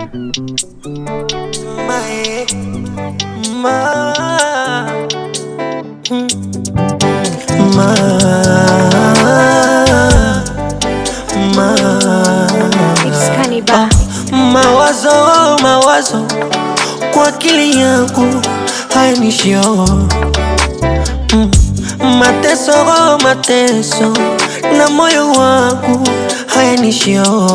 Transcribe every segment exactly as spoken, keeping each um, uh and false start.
My, my, my, It's Cannibal. mawazo, mawazo kwa akili yangu hainishio. Mm. Mateso, mateso na moyo wangu hainishio.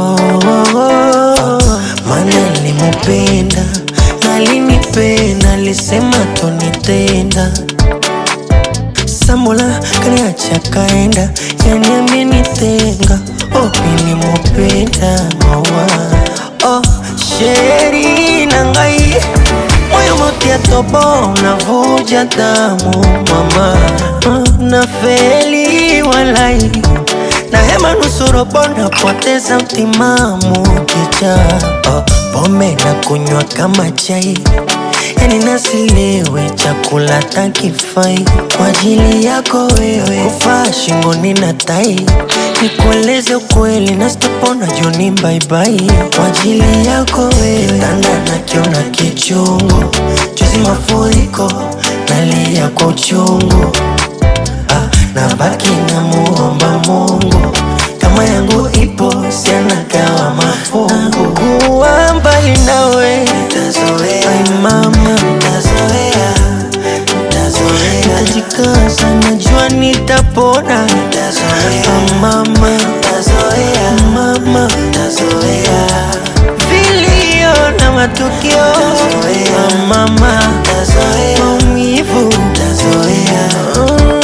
Mana nilimupenda na alinipenda, alisema tonitenda. Sambola kaniacha kaenda, yani amenitenga. Oh, nilimupenda mawa. Oh, sheri nangai moyo motia tobo unavuja damu mama. Oh, na feli walai na hema nusuro bona poteza utimamu kicha. Oh, pombe na kunywa kama chai, yani nasilewe chakula takifai. Kwa ajili yako wewe kufaa shingoni na tai, nikueleze ukweli na sitopona joni bye bye. Kwa ajili yako wewe kitanda nakiona kichungu, juzi mafuriko nalia kwa uchungu. Ah, nabaki na muomba Mungu kama yangu ipo siana gawa mafungu. Kuwa mbali nawe nitazoea, ay mama nitazoea, nitazoea. Nitajikaza najua nitapona, nitazoea, ah mama nitazoea, mama nitazoea. Vilio na matukio, ah mama nitazoea, maumivu nitazoea. Mm.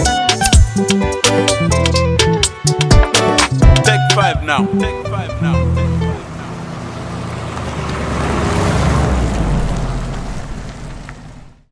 Take five now. Take five now.